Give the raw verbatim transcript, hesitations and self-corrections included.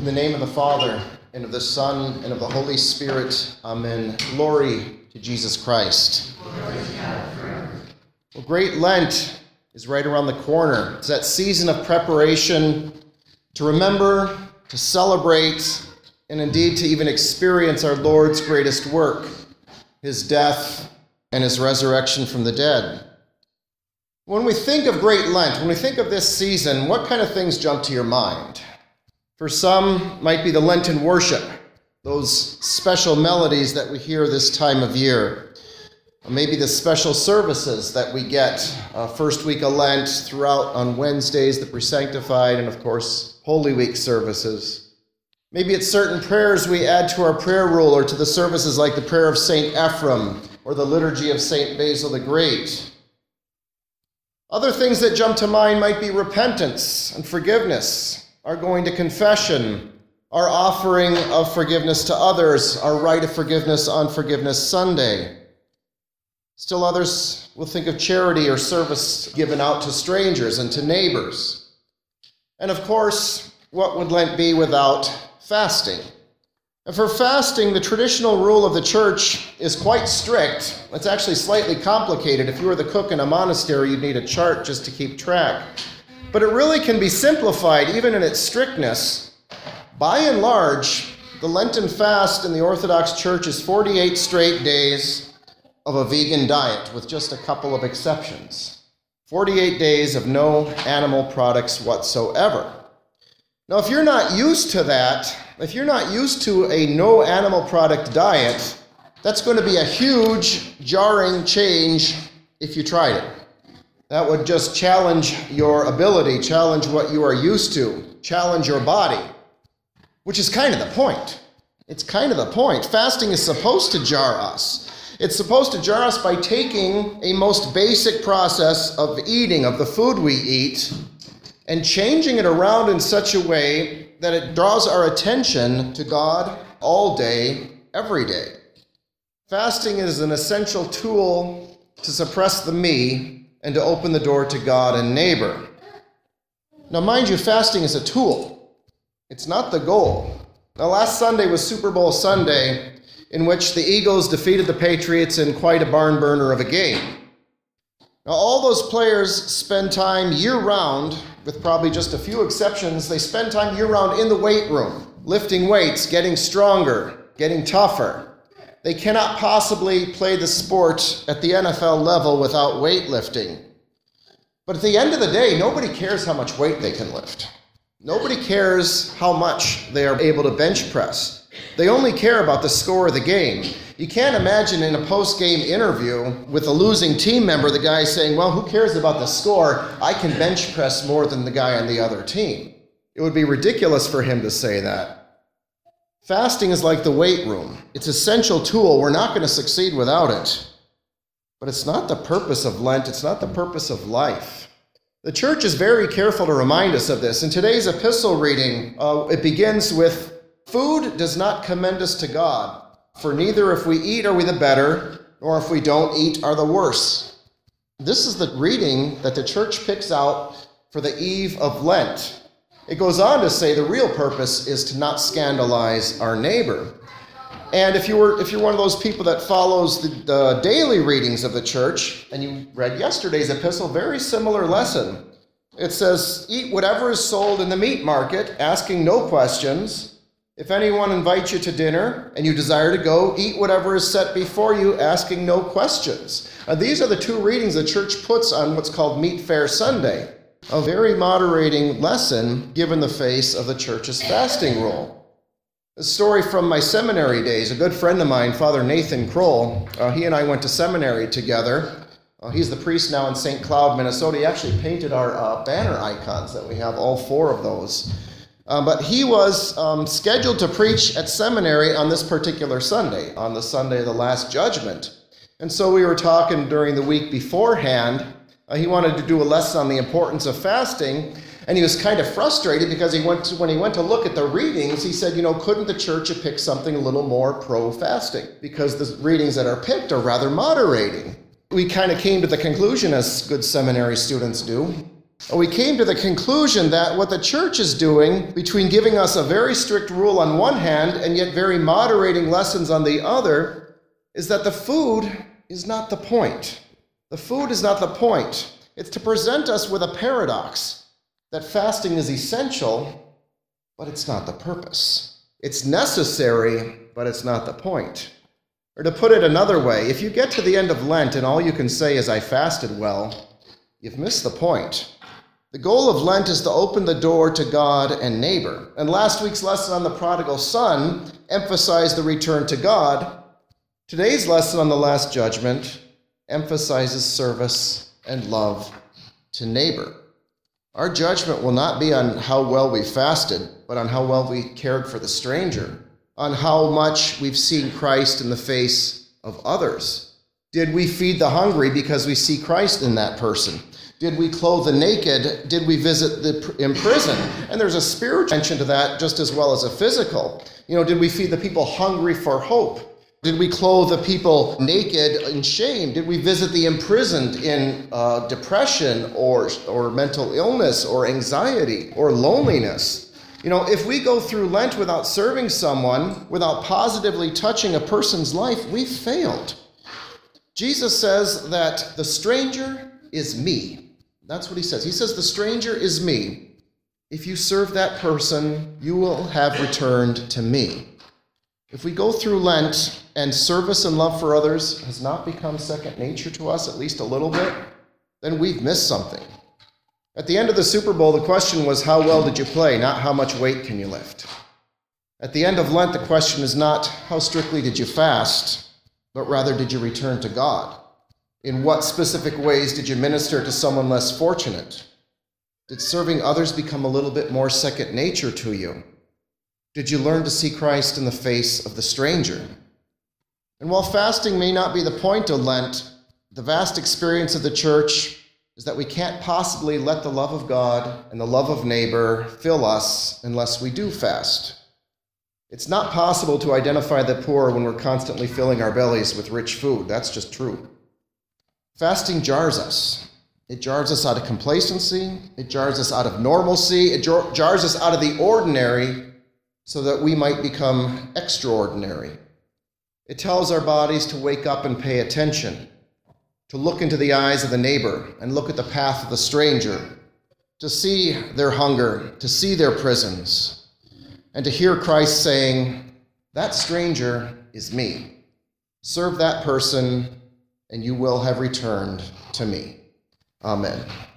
In the name of the Father, and of the Son, and of the Holy Spirit, amen. Glory to Jesus Christ. Well, Great Lent is right around the corner. It's that season of preparation to remember, to celebrate, and indeed to even experience our Lord's greatest work, his death and his resurrection from the dead. When we think of Great Lent, when we think of this season, what kind of things jump to your mind? For some, might be the Lenten worship, those special melodies that we hear this time of year. Or maybe the special services that we get uh, first week of Lent throughout on Wednesdays, the Presanctified, and of course, Holy Week services. Maybe it's certain prayers we add to our prayer rule or to the services like the prayer of Saint Ephrem or the liturgy of Saint Basil the Great. Other things that jump to mind might be repentance and forgiveness, our going to confession, our offering of forgiveness to others, our rite of forgiveness on Forgiveness Sunday. Still others will think of charity or service given out to strangers and to neighbors. And of course, what would Lent be without fasting? And for fasting, the traditional rule of the church is quite strict. It's actually slightly complicated. If you were the cook in a monastery, you'd need a chart just to keep track. But it really can be simplified, even in its strictness. By and large, the Lenten fast in the Orthodox Church is forty-eight straight days of a vegan diet, with just a couple of exceptions. forty-eight days of no animal products whatsoever. Now, if you're not used to that, if you're not used to a no animal product diet, that's going to be a huge, jarring change if you tried it. That would just challenge your ability, challenge what you are used to, challenge your body, which is kind of the point. It's kind of the point. Fasting is supposed to jar us. It's supposed to jar us by taking a most basic process of eating, of the food we eat, and changing it around in such a way that it draws our attention to God all day, every day. Fasting is an essential tool to suppress the me and to open the door to God and neighbor. Now, mind you, fasting is a tool. It's not the goal. Now, last Sunday was Super Bowl Sunday, in which the Eagles defeated the Patriots in quite a barn burner of a game. Now, all those players spend time year-round, with probably just a few exceptions, they spend time year-round in the weight room, lifting weights, getting stronger, getting tougher. They cannot possibly play the sport at the N F L level without weightlifting. But at the end of the day, nobody cares how much weight they can lift. Nobody cares how much they are able to bench press. They only care about the score of the game. You can't imagine in a post-game interview with a losing team member, the guy saying, well, who cares about the score? I can bench press more than the guy on the other team. It would be ridiculous for him to say that. Fasting is like the weight room. It's an essential tool. We're not going to succeed without it. But it's not the purpose of Lent. It's not the purpose of life. The church is very careful to remind us of this. In today's epistle reading, uh, it begins with, food does not commend us to God, for neither if we eat are we the better, nor if we don't eat are the worse. This is the reading that the church picks out for the eve of Lent. It goes on to say the real purpose is to not scandalize our neighbor. And if you were, if you're one of those people that follows the, the daily readings of the church, and you read yesterday's epistle, very similar lesson. It says, eat whatever is sold in the meat market, asking no questions. If anyone invites you to dinner and you desire to go, eat whatever is set before you, asking no questions. Uh, these are the two readings the church puts on what's called Meat Fair Sunday. A very moderating lesson given the face of the church's fasting rule. A story from my seminary days. A good friend of mine, Father Nathan Kroll, uh, he and I went to seminary together. Uh, he's the priest now in Saint Cloud, Minnesota. He actually painted our uh, banner icons that we have, all four of those. Uh, but he was um, scheduled to preach at seminary on this particular Sunday, on the Sunday of the Last Judgment. And so we were talking during the week beforehand. Uh, he wanted to do a lesson on the importance of fasting, and he was kind of frustrated because he went to, when he went to look at the readings, he said, you know, couldn't the church have picked something a little more pro-fasting? Because the readings that are picked are rather moderating. We kind of came to the conclusion, as good seminary students do, And we came to the conclusion that what the church is doing, between giving us a very strict rule on one hand and yet very moderating lessons on the other, is that the food is not the point. The food is not the point. It's to present us with a paradox that fasting is essential, but it's not the purpose. It's necessary, but it's not the point. Or to put it another way, if you get to the end of Lent and all you can say is, I fasted well, you've missed the point. The goal of Lent is to open the door to God and neighbor. And last week's lesson on the prodigal son emphasized the return to God. Today's lesson on the Last Judgment emphasizes service and love to neighbor. Our judgment will not be on how well we fasted, but on how well we cared for the stranger, on how much we've seen Christ in the face of others. Did we feed the hungry because we see Christ in that person? Did we clothe the naked? Did we visit the imprisoned? And there's a spiritual dimension to that just as well as a physical. You know, did we feed the people hungry for hope? Did we clothe the people naked in shame? Did we visit the imprisoned in uh, depression or, or mental illness or anxiety or loneliness? You know, if we go through Lent without serving someone, without positively touching a person's life, we've failed. Jesus says that the stranger is me. That's what he says. He says the stranger is me. If you serve that person, you will have returned to me. If we go through Lent and service and love for others has not become second nature to us, at least a little bit, then we've missed something. At the end of the Super Bowl, the question was, how well did you play, not how much weight can you lift? At the end of Lent, the question is not how strictly did you fast, but rather did you return to God? In what specific ways did you minister to someone less fortunate? Did serving others become a little bit more second nature to you? Did you learn to see Christ in the face of the stranger? And while fasting may not be the point of Lent, the vast experience of the church is that we can't possibly let the love of God and the love of neighbor fill us unless we do fast. It's not possible to identify the poor when we're constantly filling our bellies with rich food. That's just true. Fasting jars us. It jars us out of complacency. It jars us out of normalcy. It jar- jars us out of the ordinary so that we might become extraordinary. It tells our bodies to wake up and pay attention, to look into the eyes of the neighbor and look at the path of the stranger, to see their hunger, to see their prisons, and to hear Christ saying, that stranger is me. Serve that person, and you will have returned to me. Amen.